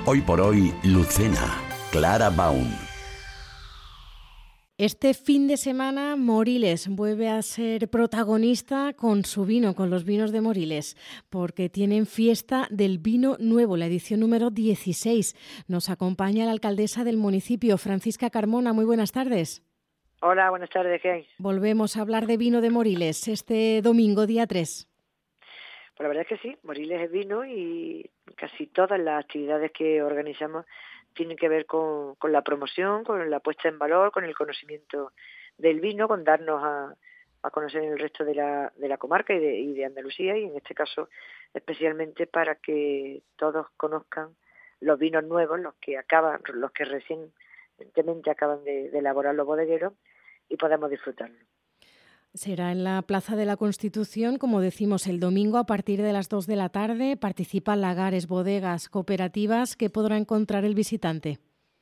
Hoy por hoy, Lucena, Clara Baum. Este fin de semana Moriles vuelve a ser protagonista con su vino, con los vinos de Moriles, porque tienen fiesta del vino nuevo, la edición número 16. Nos acompaña la alcaldesa del municipio, Francisca Carmona. Muy buenas tardes. Hola, buenas tardes, ¿qué hay? Volvemos a hablar de vino de Moriles este domingo, día 3. Pues la verdad es que sí, Moriles es vino y casi todas las actividades que organizamos tienen que ver con la promoción, con la puesta en valor, con el conocimiento del vino, con darnos a conocer en el resto de la comarca y de Andalucía, y en este caso especialmente para que todos conozcan los vinos nuevos, los que recientemente acaban de elaborar los bodegueros, y podamos disfrutarlo. Será en la Plaza de la Constitución, como decimos, el domingo a partir de las 2 de la tarde. Participan lagares, bodegas, cooperativas. ¿Qué podrá encontrar el visitante?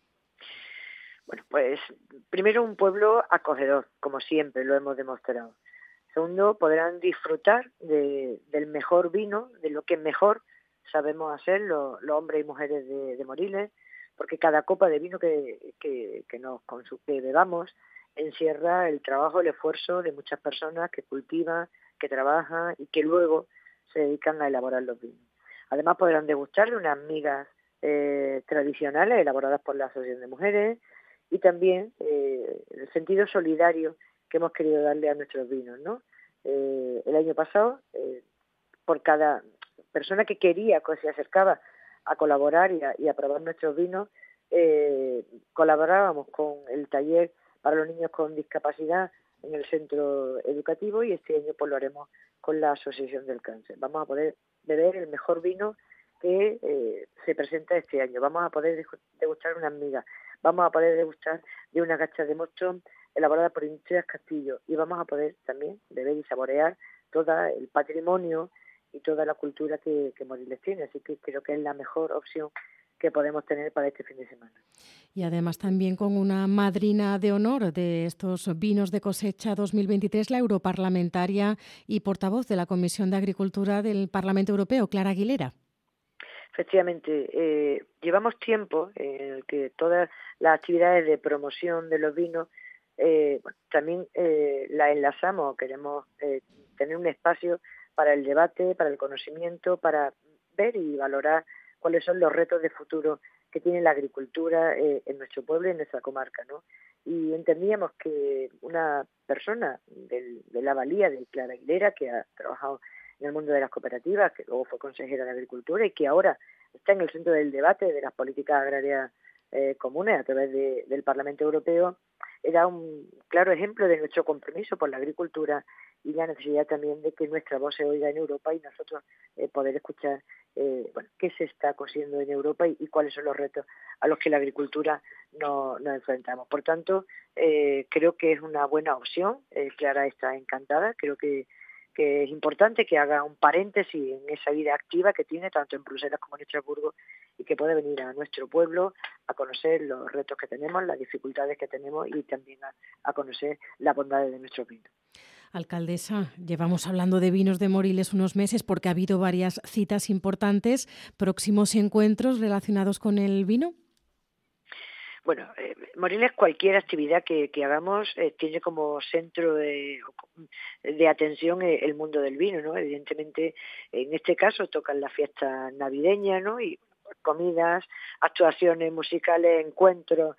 Bueno, pues primero un pueblo acogedor, como siempre lo hemos demostrado. Segundo, podrán disfrutar del mejor vino, de lo que mejor sabemos hacer los hombres y mujeres de Moriles, porque cada copa de vino que bebamos encierra el trabajo, el esfuerzo de muchas personas que cultivan, que trabajan y que luego se dedican a elaborar los vinos. Además podrán degustar de unas migas tradicionales elaboradas por la Asociación de Mujeres, y también el sentido solidario que hemos querido darle a nuestros vinos, ¿no? El año pasado, por cada persona que quería, que se acercaba a colaborar y a probar nuestros vinos, colaborábamos con el taller para los niños con discapacidad en el centro educativo, y este año pues lo haremos con la Asociación del Cáncer. Vamos a poder beber el mejor vino que se presenta este año. Vamos a poder degustar unas migas, vamos a poder degustar de una gacha de mosto elaborada por Industrias Castillo, y vamos a poder también beber y saborear todo el patrimonio y toda la cultura que Moriles tiene. Así que creo que es la mejor opción que podemos tener para este fin de semana. Y además también con una madrina de honor de estos vinos de cosecha 2023, la europarlamentaria y portavoz de la Comisión de Agricultura del Parlamento Europeo, Clara Aguilera. Efectivamente, llevamos tiempo en el que todas las actividades de promoción de los vinos también las enlazamos. Queremos tener un espacio para el debate, para el conocimiento, para ver y valorar cuáles son los retos de futuro que tiene la agricultura en nuestro pueblo y en nuestra comarca, ¿no? Y entendíamos que una persona de la valía de Clara Aguilera, que ha trabajado en el mundo de las cooperativas, que luego fue consejera de Agricultura y que ahora está en el centro del debate de las políticas agrarias comunes a través del Parlamento Europeo, era un claro ejemplo de nuestro compromiso por la agricultura y la necesidad también de que nuestra voz se oiga en Europa y nosotros poder escuchar qué se está cosiendo en Europa y cuáles son los retos a los que la agricultura nos enfrentamos. Por tanto, creo que es una buena opción. Clara está encantada. Creo que es importante que haga un paréntesis en esa vida activa que tiene tanto en Bruselas como en Estrasburgo, y que puede venir a nuestro pueblo a conocer los retos que tenemos, las dificultades que tenemos, y también a conocer las bondades de nuestro vino. Alcaldesa, llevamos hablando de vinos de Moriles unos meses porque ha habido varias citas importantes. ¿Próximos encuentros relacionados con el vino? Bueno, Moriles, cualquier actividad que hagamos tiene como centro de atención el mundo del vino, ¿no? Evidentemente, en este caso tocan la fiesta navideña, ¿no? Y comidas, actuaciones musicales, encuentros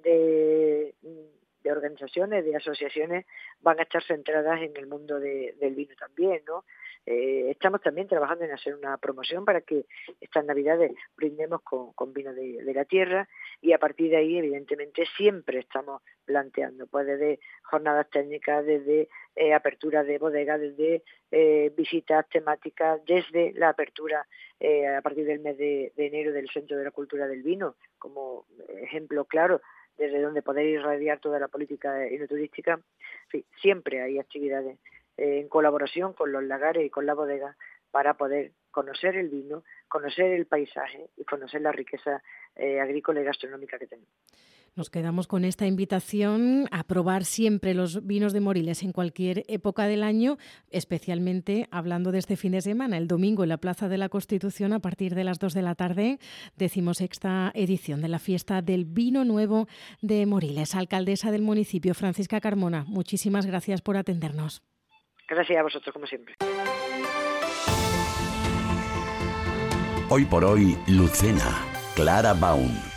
de organizaciones, de asociaciones, van a estar centradas en el mundo del vino también, ¿no? Estamos también trabajando en hacer una promoción para que estas Navidades brindemos con vino de la tierra, y a partir de ahí, evidentemente, siempre estamos planteando, pues desde jornadas técnicas, desde apertura de bodegas, desde visitas temáticas, desde la apertura a partir del mes de enero del Centro de la Cultura del Vino, como ejemplo claro, desde donde poder irradiar toda la política enoturística. En fin, siempre hay actividades en colaboración con los lagares y con la bodega para poder conocer el vino, conocer el paisaje y conocer la riqueza agrícola y gastronómica que tenemos. Nos quedamos con esta invitación a probar siempre los vinos de Moriles en cualquier época del año, especialmente hablando de este fin de semana, el domingo en la Plaza de la Constitución a partir de las 2 de la tarde, 16ª edición de la Fiesta del Vino Nuevo de Moriles. Alcaldesa del municipio, Francisca Carmona, muchísimas gracias por atendernos. Gracias a vosotros, como siempre. Hoy por hoy, Lucena, Clara Baun.